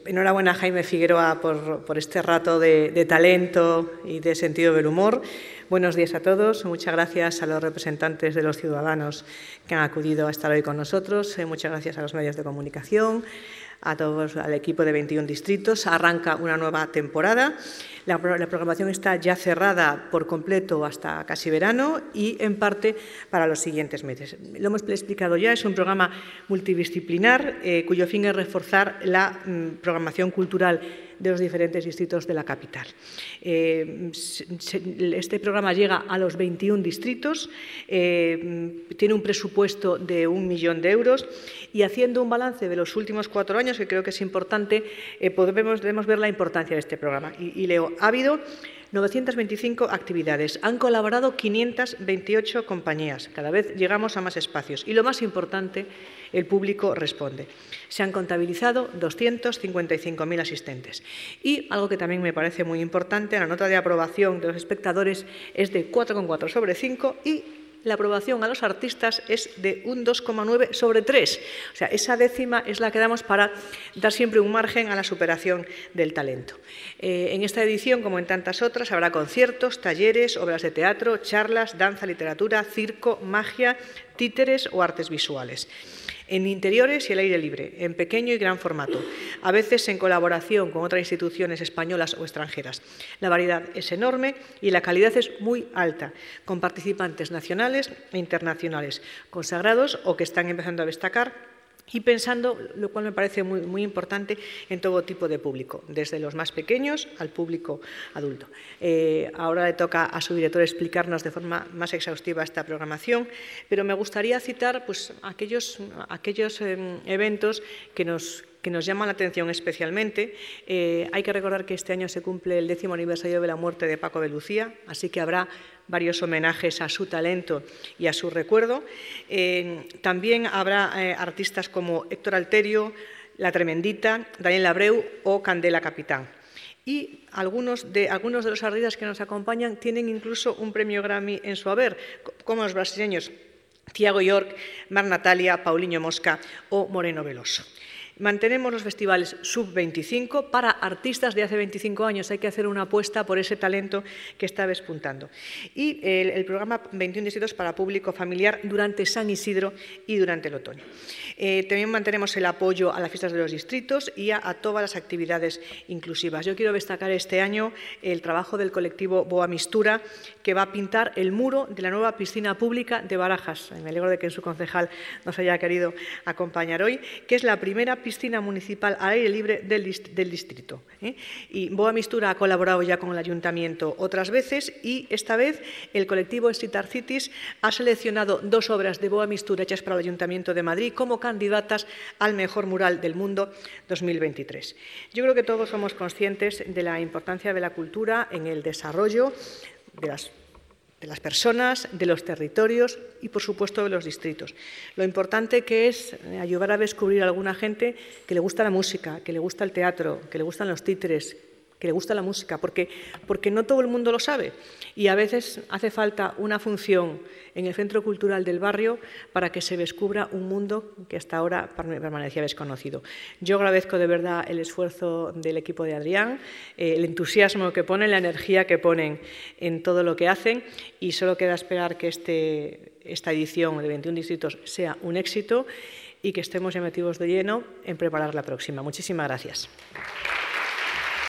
enhorabuena a Jaime Figueroa por este rato de talento y de sentido del humor. Buenos días a todos. Muchas gracias a los representantes de los ciudadanos que han acudido a estar hoy con nosotros. Muchas gracias a los medios de comunicación, a todos, al equipo de 21 distritos. Arranca una nueva temporada. La programación está ya cerrada por completo hasta casi verano y, en parte, para los siguientes meses. Lo hemos explicado ya, es un programa multidisciplinar cuyo fin es reforzar la programación cultural de los diferentes distritos de la capital. Este programa llega a los 21 distritos, tiene un presupuesto de 1 millón de euros y, haciendo un balance de los últimos 4 años, que creo que es importante, debemos ver la importancia de este programa. Y leo, ha habido 925 actividades, han colaborado 528 compañías, cada vez llegamos a más espacios y, lo más importante, el público responde. Se han contabilizado 255.000 asistentes. Y algo que también me parece muy importante, la nota de aprobación de los espectadores es de 4,4 sobre 5 y la aprobación a los artistas es de un 2,9 sobre 3. O sea, esa décima es la que damos para dar siempre un margen a la superación del talento. En esta edición, como en tantas otras, habrá conciertos, talleres, obras de teatro, charlas, danza, literatura, circo, magia, títeres o artes visuales. En interiores y el aire libre, en pequeño y gran formato, a veces en colaboración con otras instituciones españolas o extranjeras. La variedad es enorme y la calidad es muy alta, con participantes nacionales e internacionales, consagrados o que están empezando a destacar, y pensando, lo cual me parece muy importante, en todo tipo de público, desde los más pequeños al público adulto. Ahora le toca a su director explicarnos de forma más exhaustiva esta programación, pero me gustaría citar pues, aquellos eventos que nos llaman la atención especialmente. Hay que recordar que este año se cumple el 10º aniversario de la muerte de Paco de Lucía, así que habrá varios homenajes a su talento y a su recuerdo. También habrá artistas como Héctor Alterio, La Tremendita, Daniel Abreu o Candela Capitán. Y algunos de los artistas que nos acompañan tienen incluso un premio Grammy en su haber, como los brasileños Tiago York, Mar Natalia, Paulinho Mosca o Moreno Veloso. Mantenemos los festivales sub-25 para artistas de hace 25 años. Hay que hacer una apuesta por ese talento que está despuntando. Y el programa 21 distritos para público familiar durante San Isidro y durante el otoño. También mantenemos el apoyo a las fiestas de los distritos y a todas las actividades inclusivas. Yo quiero destacar este año el trabajo del colectivo Boa Mistura, que va a pintar el muro de la nueva piscina pública de Barajas. Me alegro de que su concejal nos haya querido acompañar hoy, que es la primera piscina municipal al aire libre del distrito. Y Boa Mistura ha colaborado ya con el ayuntamiento otras veces y esta vez el colectivo Street Art Cities ha seleccionado 2 obras de Boa Mistura hechas para el Ayuntamiento de Madrid como candidatas al mejor mural del mundo 2023. Yo creo que todos somos conscientes de la importancia de la cultura en el desarrollo de las personas, de los territorios y, por supuesto, de los distritos. Lo importante que es ayudar a descubrir a alguna gente que le gusta la música, que le gusta el teatro, que le gustan los títeres, que le gusta la música, porque no todo el mundo lo sabe y a veces hace falta una función en el Centro Cultural del barrio para que se descubra un mundo que hasta ahora permanecía desconocido. Yo agradezco de verdad el esfuerzo del equipo de Adrián, el entusiasmo que ponen, la energía que ponen en todo lo que hacen y solo queda esperar que esta edición de 21 distritos sea un éxito y que estemos ya metidos de lleno en preparar la próxima. Muchísimas gracias.